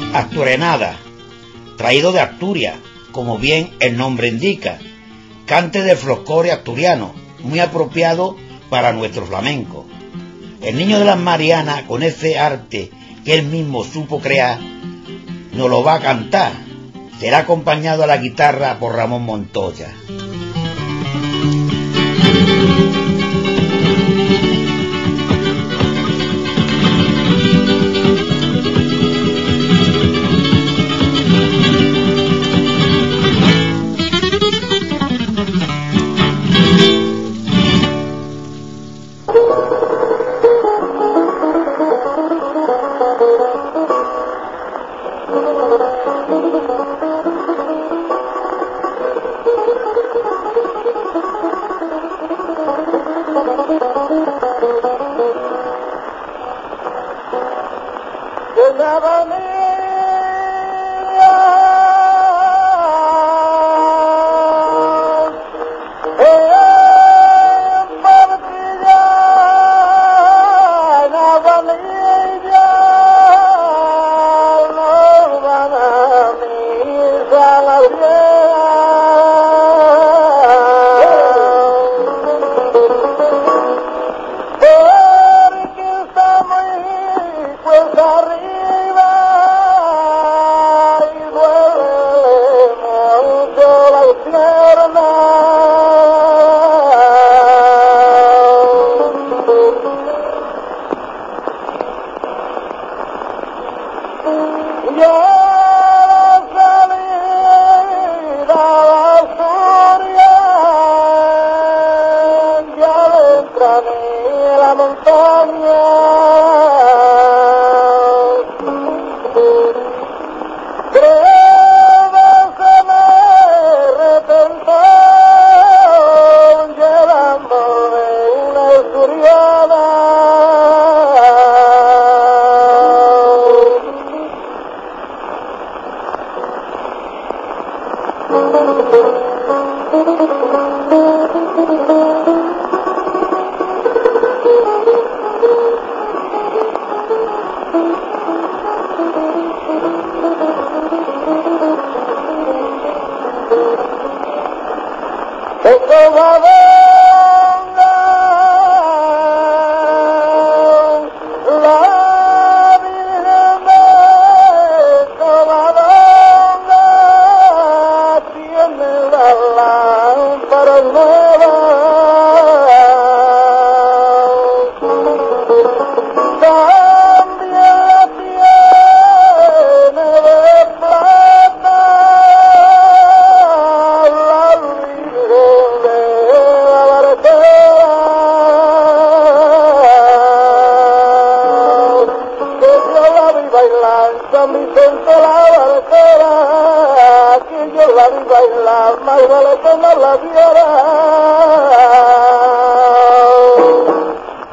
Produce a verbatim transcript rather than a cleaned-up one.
Asturenada, traído de Asturias, como bien el nombre indica, cante del folclore asturiano, muy apropiado para nuestro flamenco. El Niño de las Marianas, con ese arte que él mismo supo crear, nos lo va a cantar. Será acompañado a la guitarra por Ramón Montoya. la vi bailar, más vale que no la viera.